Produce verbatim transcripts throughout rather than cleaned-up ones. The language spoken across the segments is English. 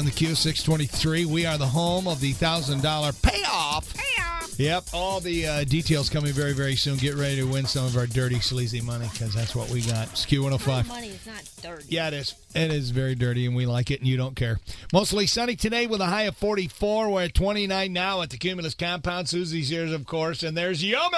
the Q six twenty-three. We are the home of the one thousand dollars payoff. Payoff. Yep, all the uh, details coming very, very soon. Get ready to win some of our dirty, sleazy money because that's what we got. It's Q one oh five. My money is not dirty. Yeah, it is. It is very dirty, and we like it, and you don't care. Mostly sunny today with a high of forty-four. We're at twenty-nine now at the Cumulus compound. Susie's here, of course, and there's Yummy.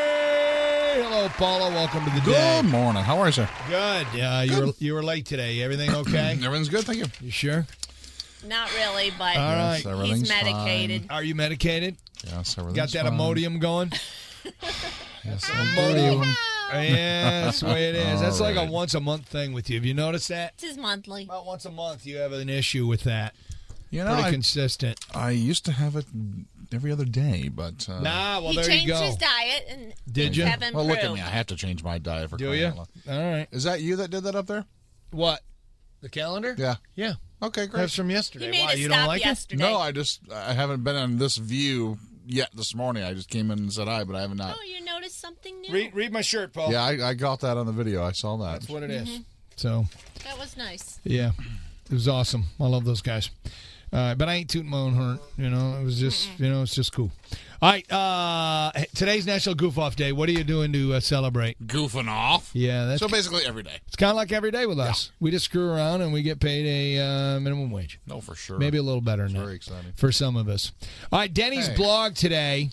Hello, Paula. Welcome to the day. Good morning. How are you, sir? Good. Uh, you were you were late today. Everything okay? Everything's good, thank you. You sure? Not really, but All right. he's Everything's medicated. fine. Are you medicated? Yes, everything's Got that fine. Imodium going? Yes, Imodium. Yeah, that's the way it is. All That's like a right. once a month thing with you. Have you noticed that? It's his monthly. About once a month, you have an issue with that. You know, Pretty I, consistent. I used to have it every other day, but... Uh, Nah, well, he there changed you go. his diet, and Did things you? have Well, look at improved. me. I have to change my diet for Do crying you? out loud. All right. Is that you that did that up there? What? The calendar? Yeah. Yeah. Okay, great. That's from yesterday. He made Why, us you stop don't like yesterday. No, I just I haven't been on this view yet this morning. I just came in and said hi, but I have not. Oh, you noticed something new? it? Read, read my shirt, Paul. Yeah, I, I got that on the video. I saw that. That's what it is. Mm-hmm. So, That was nice. yeah. It was awesome. I love those guys. Uh, but I ain't tooting my own horn. You know, it was just, you know, it's just cool. All right. Uh, today's National Goof Off Day. What are you doing to uh, celebrate? Goofing off. Yeah, that's So basically every day. it's kind of like every day with us. We just screw around and we get paid a uh, minimum wage. No, for sure. Maybe a little better than It's that very exciting. for some of us. All right, Denny's Hey. blog today.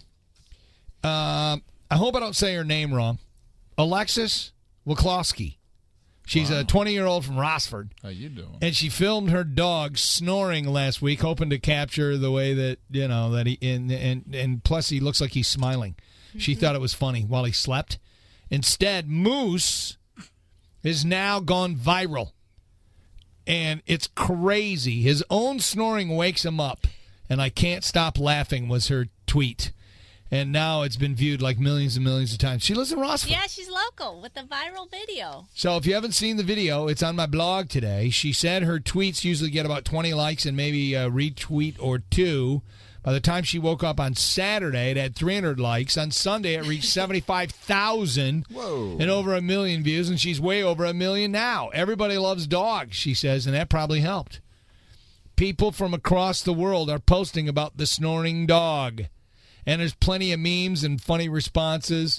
Um, I hope I don't say her name wrong. Alexis Wachlowski. She's a twenty-year-old from Rossford. How you doing? And she filmed her dog snoring last week, hoping to capture the way that, you know, that he, and, and, and plus he looks like he's smiling. Mm-hmm. She thought it was funny while he slept. Instead, Moose is now gone viral. And it's crazy. His own snoring wakes him up. And I can't stop laughing was her tweet. And now it's been viewed like millions and millions of times. She lives in Rossford. Yeah, she's local with the viral video. So if you haven't seen the video, it's on my blog today. She said her tweets usually get about twenty likes and maybe a retweet or two. By the time she woke up on Saturday, it had three hundred likes. On Sunday, it reached seventy-five thousand Whoa. and over a million views, and she's way over a million now. Everybody loves dogs, she says, and that probably helped. People from across the world are posting about the snoring dog. And there's plenty of memes and funny responses.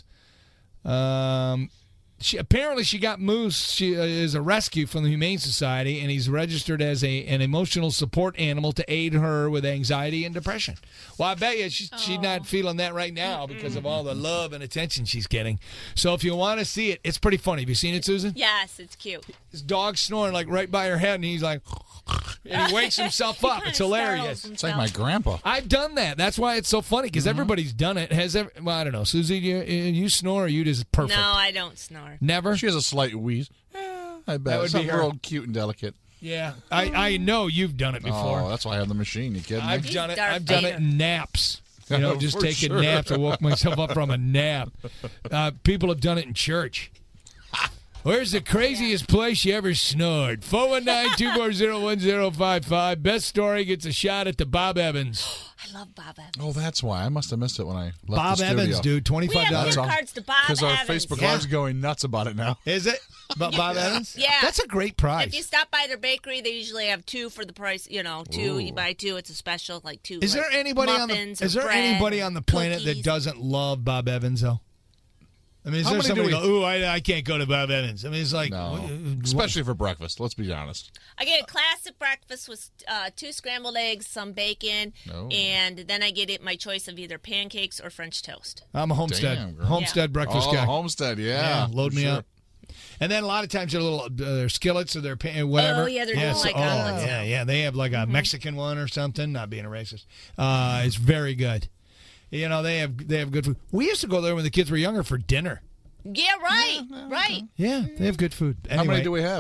Um, she apparently she got Moose. She uh, is a rescue from the Humane Society, and he's registered as a an emotional support animal to aid her with anxiety and depression. Well, I bet you she's, she's not feeling that right now because of all the love and attention she's getting. So if you want to see it, it's pretty funny. Have you seen it, Susan? Yes, it's cute. This dog snoring like right by her head, and he's like, and he wakes himself up. Kinda It's hilarious. startles It's like my grandpa. I've done that. That's why it's so funny because everybody's done it. Has ever? Well, I don't know, Susie. You, you snore, or you just perfect? No, I don't snore. Never. She has a slight wheeze. Eh, I bet. That would be Something her. real cute and delicate. Yeah, I, I know you've done it before. Oh, that's why I have the machine. You kidding me? I've He's done it. Darth I've done it Vader. in naps. You know, just For taking sure. naps. I woke myself up from a nap. Uh, people have done it in church. Where's the craziest place you ever snored? four one nine, two four zero, one zero five five. Best story gets a shot at the Bob Evans. I love Bob Evans. Oh, that's why. I must have missed it when I left Bob the studio. Evans, dude, We twenty-five have dollars. gift all. cards to Bob Because our Evans. Facebook Yeah. Live's going nuts about it now. Is it? But Bob Evans? Yeah. That's a great price. If you stop by their bakery, they usually have two for the price. You know, two. Ooh. You buy two, it's a special. Like two. Is like, there anybody on the muffins Is or there bread anybody or on the planet that cookies. doesn't love Bob Evans though? I mean, is How there many do somebody we- go, ooh, I, I can't go to Bob Evans? I mean, it's like, No. what- Especially for breakfast. Let's be honest. I get a classic breakfast with uh, two scrambled eggs, some bacon, No. and then I get it my choice of either pancakes or French toast. I'm a Homestead, Damn, girl. Homestead breakfast oh, guy. the Homestead, yeah. Yeah, load for me sure. up. And then a lot of times they're little uh, their skillets or their pan, whatever. Oh, yeah, they're doing so- like oh, omelets yeah, now. yeah. They have like a Mexican one or something. Not being a racist, uh, it's very good. You know, they have they have good food. We used to go there when the kids were younger for dinner. Yeah, right, right. Yeah, they have good food. How Anyway, many do we have?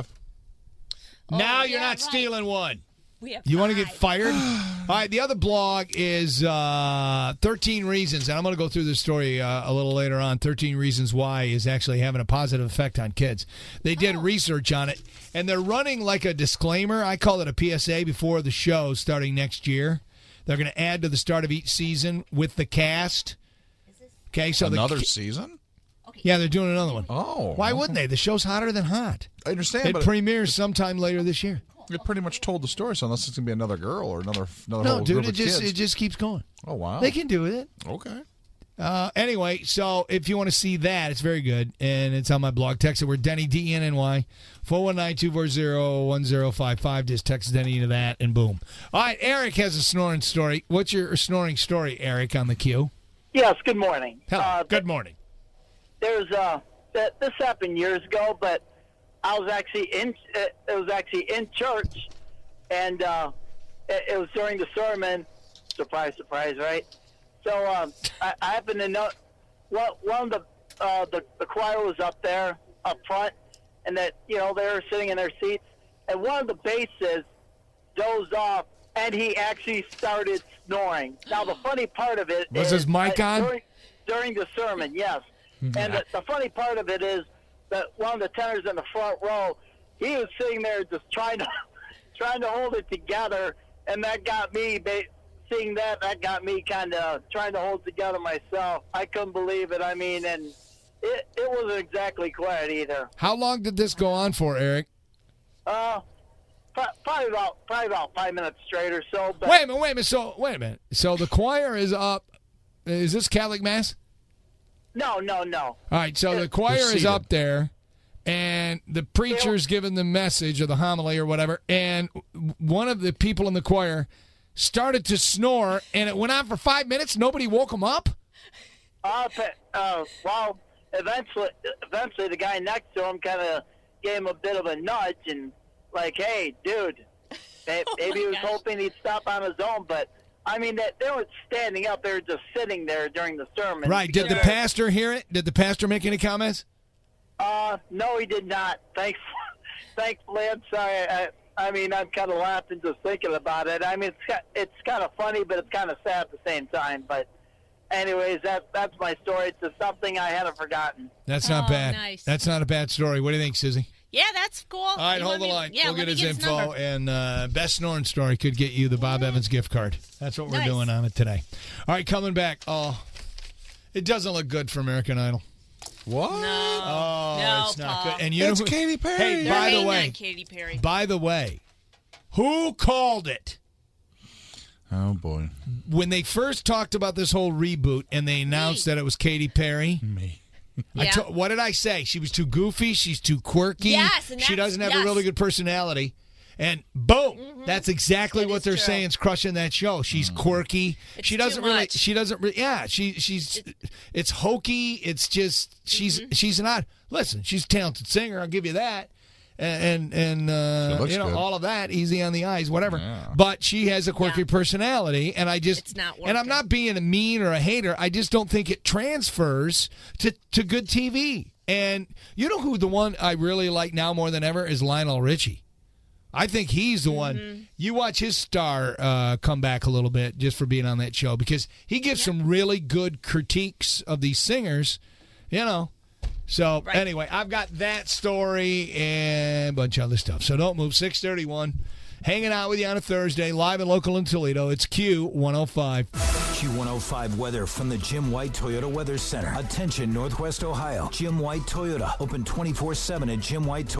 now Oh, you're yeah, not right. stealing one. We have You want to get five. fired? All right, the other blog is uh, thirteen Reasons, and I'm going to go through this story uh, a little later on. thirteen Reasons Why is actually having a positive effect on kids. They did Oh. research on it, and they're running like a disclaimer. I call it a P S A before the show starting next year. They're going to add to the start of each season with the cast. Okay, so Another the, season? yeah, they're doing another one. Oh. Why wouldn't they? The show's hotter than hot. I understand, It but premieres sometime later this year. You pretty much told the story, so unless it's gonna be another girl or another another No, whole dude, group it of just kids. it just keeps going. Oh wow. They can do it. Okay. Uh, anyway, so if you want to see that, it's very good, and it's on my blog. Text it. We're Denny, D E N N Y, four one nine, two four zero, one zero five five. Just text Denny to that, and boom. All right, Eric has a snoring story. What's your snoring story, Eric, on the queue? Yes, good morning. Hello. Uh, Good morning. There's uh, th- this happened years ago, but I was actually in. Uh, it was actually in church, and uh, it, it was during the sermon. Surprise, surprise, right? So um, I, I happen to know one, one of the, uh, the the choir was up there up front, and that you know they were sitting in their seats, and one of the basses dozed off, and he actually started snoring. Now the funny part of it Was is, his mic uh, on? during, during the sermon, yes. And the, the funny part of it is that one of the tenors in the front row, he was sitting there just trying to trying to hold it together, and that got me. Ba- Seeing that, that got me kind of trying to hold together myself. I couldn't believe it. I mean, and it it wasn't exactly quiet either. How long did this go on for, Eric? Uh, pro- probably about probably about five minutes straight or so. But Wait a minute, wait a minute. So, wait a minute. So the choir is up. Is this Catholic Mass? no, no, no. All right, so the choir is seated. up there, and the preacher's giving the message or the homily or whatever, and one of the people in the choir started to snore, and it went on for five minutes. Nobody woke him up? Uh, pa- uh, well, eventually, eventually, the guy next to him kind of gave him a bit of a nudge and like, "Hey, dude." May- Oh Maybe my he was gosh. hoping he'd stop on his own, but I mean, that they weren't standing up; they were just sitting there during the sermon. Right. Did the Because- pastor hear it? Did the pastor make any comments? Uh, no, he did not. Thanks, thankfully. I'm sorry. I, I mean, I'm kind of laughing just thinking about it. I mean, it's ki- it's kind of funny, but it's kind of sad at the same time. But, anyways, that that's my story. It's just something I hadn't forgotten. That's not Oh, bad. nice. That's not a bad story. What do you think, Susie? Yeah, that's cool. All right, You hold want the me- line. Yeah, we'll let get me his get info, number. and uh, best snoring story could get you the Bob Evans gift card. That's what we're Nice. doing on it today. All right, coming back. Oh, it doesn't look good for American Idol. What? No, Oh, no, it's not Paul. good. And you know It's who- Katy Perry. Hey, They're by the hating way, on Katy Perry. by the way, who called it? Oh boy. When they first talked about this whole reboot and they announced Me. that it was Katy Perry, Me. I Yeah. to- what did I say? She was too goofy. She's too quirky. Yes, and she that's- doesn't have a yes. really good personality. And boom, that's exactly That what is they're true. saying is crushing that show. She's quirky. It's she too doesn't really. much. She doesn't. Re- yeah, she she's. It's hokey. It's just she's Mm-hmm. she's not. Listen, she's a talented singer. I'll give you that. And and, and uh, She looks you know good. all of that, easy on the eyes, whatever. Yeah. But she has a quirky Yeah. personality, and I just It's not and I'm working. not being a mean or a hater. I just don't think it transfers to to good T V. And you know who the one I really like now more than ever is Lionel Richie. I think he's the one. You watch his star uh, come back a little bit just for being on that show because he gives some really good critiques of these singers, you know. So Right. anyway, I've got that story and a bunch of other stuff. So don't move. six thirty-one, hanging out with you on a Thursday, live and local in Toledo. It's Q one oh five. Q one oh five weather from the Jim White Toyota Weather Center. Attention, Northwest Ohio. Jim White Toyota, open twenty-four seven at Jim White Toyota.